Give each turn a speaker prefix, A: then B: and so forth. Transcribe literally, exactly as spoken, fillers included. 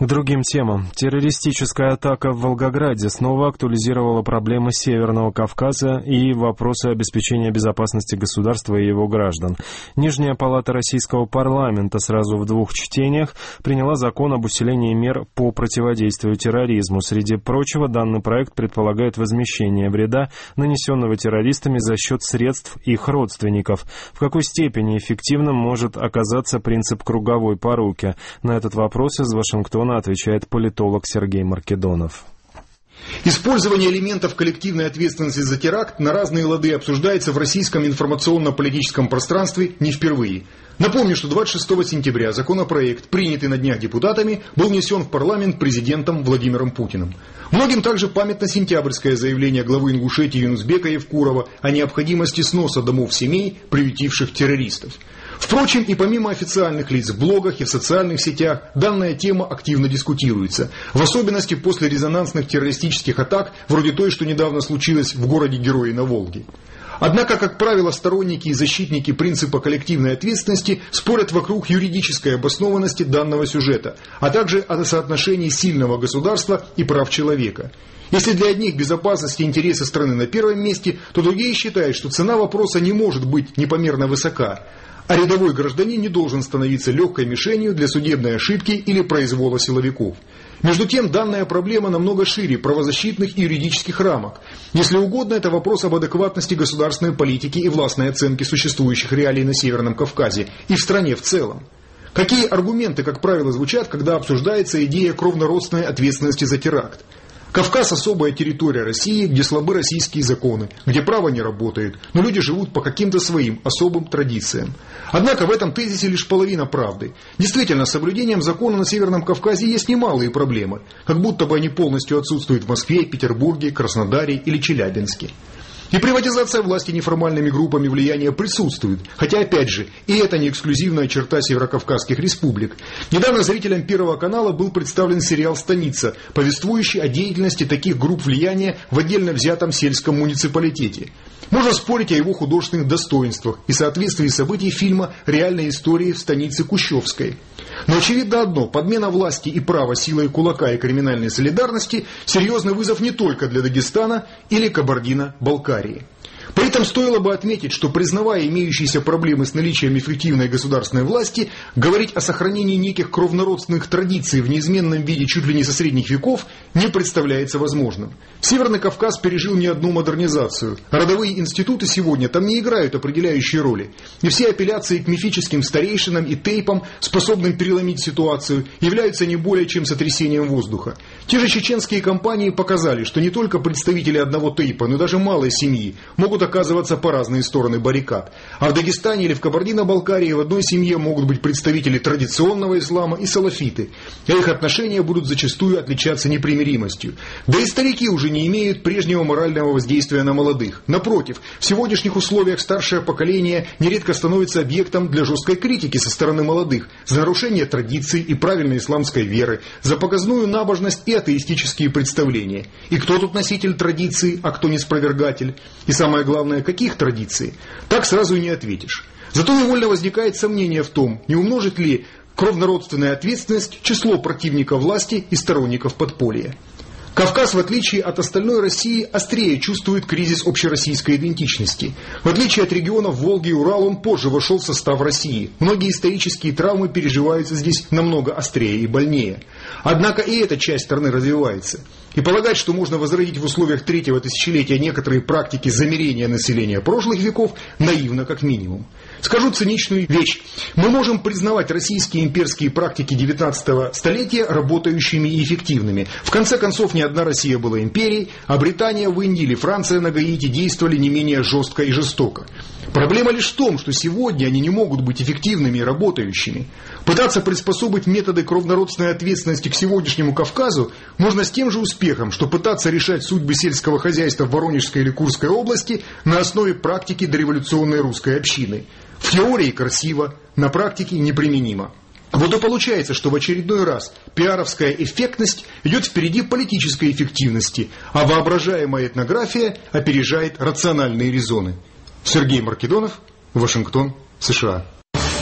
A: К другим темам. Террористическая атака в Волгограде снова актуализировала проблемы Северного Кавказа и вопросы обеспечения безопасности государства и его граждан. Нижняя палата российского парламента сразу в двух чтениях приняла закон об усилении мер по противодействию терроризму. Среди прочего, данный проект предполагает возмещение вреда, нанесенного террористами за счет средств их родственников. В какой степени эффективным может оказаться принцип круговой поруки? На этот вопрос из Вашингтона отвечает политолог Сергей Маркедонов.
B: Использование элементов коллективной ответственности за теракт на разные лады обсуждается в российском информационно-политическом пространстве не впервые. Напомню, что двадцать шестого сентября законопроект, принятый на днях депутатами, был внесен в парламент президентом Владимиром Путиным. Многим также памятно сентябрьское заявление главы Ингушетии Юнусбека Евкурова о необходимости сноса домов семей, приютивших террористов. Впрочем, и помимо официальных лиц в блогах и в социальных сетях, данная тема активно дискутируется, в особенности после резонансных террористических атак, вроде той, что недавно случилось в городе Герои на Волге. Однако, как правило, сторонники и защитники принципа коллективной ответственности спорят вокруг юридической обоснованности данного сюжета, а также о соотношении сильного государства и прав человека. Если для одних безопасность и интересы страны на первом месте, то другие считают, что цена вопроса не может быть непомерно высока, а рядовой гражданин не должен становиться легкой мишенью для судебной ошибки или произвола силовиков. Между тем, данная проблема намного шире правозащитных и юридических рамок. Если угодно, это вопрос об адекватности государственной политики и властной оценки существующих реалий на Северном Кавказе и в стране в целом. Какие аргументы, как правило, звучат, когда обсуждается идея кровнородственной ответственности за теракт? Кавказ – особая территория России, где слабы российские законы, где право не работает, но люди живут по каким-то своим особым традициям. Однако в этом тезисе лишь половина правды. Действительно, с соблюдением закона на Северном Кавказе есть немалые проблемы, как будто бы они полностью отсутствуют в Москве, Петербурге, Краснодаре или Челябинске. И приватизация власти неформальными группами влияния присутствует, хотя, опять же, и это не эксклюзивная черта северокавказских республик. Недавно зрителям Первого канала был представлен сериал «Станица», повествующий о деятельности таких групп влияния в отдельно взятом сельском муниципалитете. Можно спорить о его художественных достоинствах и соответствии событий фильма реальной истории в станице Кущевской. Но очевидно одно: подмена власти и права силой кулака и криминальной солидарности – серьезный вызов не только для Дагестана или Кабардино-Балкарии. При этом стоило бы отметить, что, признавая имеющиеся проблемы с наличием эффективной государственной власти, говорить о сохранении неких кровнородственных традиций в неизменном виде чуть ли не со средних веков не представляется возможным. Северный Кавказ пережил не одну модернизацию. Родовые институты сегодня там не играют определяющей роли. И все апелляции к мифическим старейшинам и тейпам, способным переломить ситуацию, являются не более чем сотрясением воздуха. Те же чеченские кампании показали, что не только представители одного тейпа, но даже малой семьи могут оказываться по разные стороны баррикад. А в Дагестане или в Кабардино-Балкарии в одной семье могут быть представители традиционного ислама и салафиты, а их отношения будут зачастую отличаться непримиримостью. Да и старики уже не имеют прежнего морального воздействия на молодых. Напротив, в сегодняшних условиях старшее поколение нередко становится объектом для жесткой критики со стороны молодых за нарушение традиций и правильной исламской веры, за показную набожность и атеистические представления. И кто тут носитель традиций, а кто неспровергатель? И самое главное, каких традиций? Так сразу и не ответишь. Зато невольно возникает сомнение в том, не умножит ли кровнородственная ответственность число противников власти и сторонников подполья. Кавказ, в отличие от остальной России, острее чувствует кризис общероссийской идентичности. В отличие от регионов Волги и Урала, он позже вошел в состав России. Многие исторические травмы переживаются здесь намного острее и больнее. Однако и эта часть страны развивается. И полагать, что можно возродить в условиях третьего тысячелетия некоторые практики замерения населения прошлых веков, наивно как минимум. Скажу циничную вещь. Мы можем признавать российские имперские практики девятнадцатого столетия работающими и эффективными. В конце концов, не одна Россия была империей, а Британия в Индии или Франция на Гаити действовали не менее жестко и жестоко. Проблема лишь в том, что сегодня они не могут быть эффективными и работающими. Пытаться приспособить методы кровнородственной ответственности к сегодняшнему Кавказу можно с тем же успехом, что пытаться решать судьбы сельского хозяйства в Воронежской или Курской области на основе практики дореволюционной русской общины. В теории красиво, на практике неприменимо. Вот и получается, что в очередной раз пиаровская эффектность идет впереди политической эффективности, а воображаемая этнография опережает рациональные резоны. Сергей Маркедонов, Вашингтон, США.